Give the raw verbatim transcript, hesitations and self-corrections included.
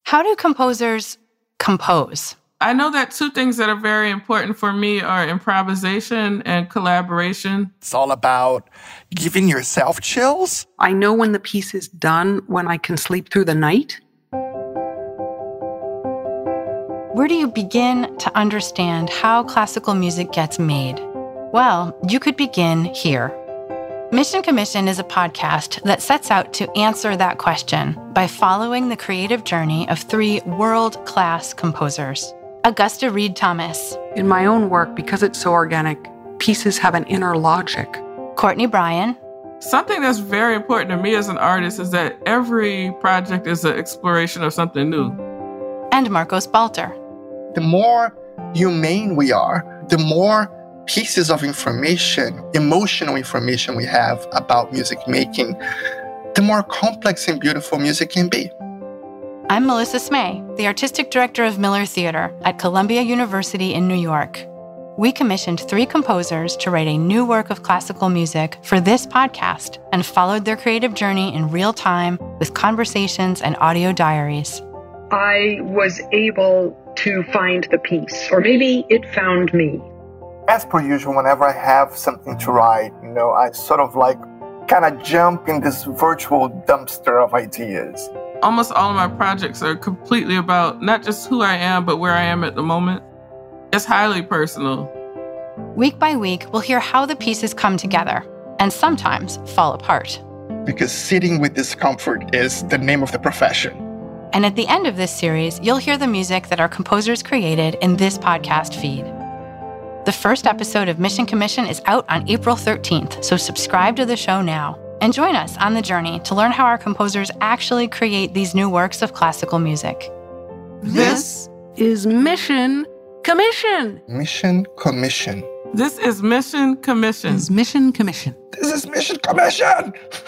How do composers compose? I know that two things that are very important for me are improvisation and collaboration. It's all about giving yourself chills. I know when the piece is done when I can sleep through the night. Where do you begin to understand how classical music gets made? Well, you could begin here. Mission Commission is a podcast that sets out to answer that question by following the creative journey of three world-class composers. Augusta Reed Thomas. In my own work, because it's so organic, pieces have an inner logic. Courtney Bryan. Something that's very important to me as an artist is that every project is an exploration of something new. And Marcos Balter. The more humane we are, the more pieces of information, emotional information we have about music making, the more complex and beautiful music can be. I'm Melissa Smay, the artistic director of Miller Theater at Columbia University in New York. We commissioned three composers to write a new work of classical music for this podcast and followed their creative journey in real time with conversations and audio diaries. I was able to find the piece, or maybe it found me. As per usual, whenever I have something to write, you know, I sort of like kind of jump in this virtual dumpster of ideas. Almost all of my projects are completely about not just who I am, but where I am at the moment. It's highly personal. Week by week, we'll hear how the pieces come together and sometimes fall apart. Because sitting with discomfort is the name of the profession. And at the end of this series, you'll hear the music that our composers created in this podcast feed. The first episode of Mission Commission is out on April thirteenth, so subscribe to the show now. And join us on the journey to learn how our composers actually create these new works of classical music. This is Mission Commission. Mission Commission. This is Mission Commission. This is Mission Commission. This is Mission Commission.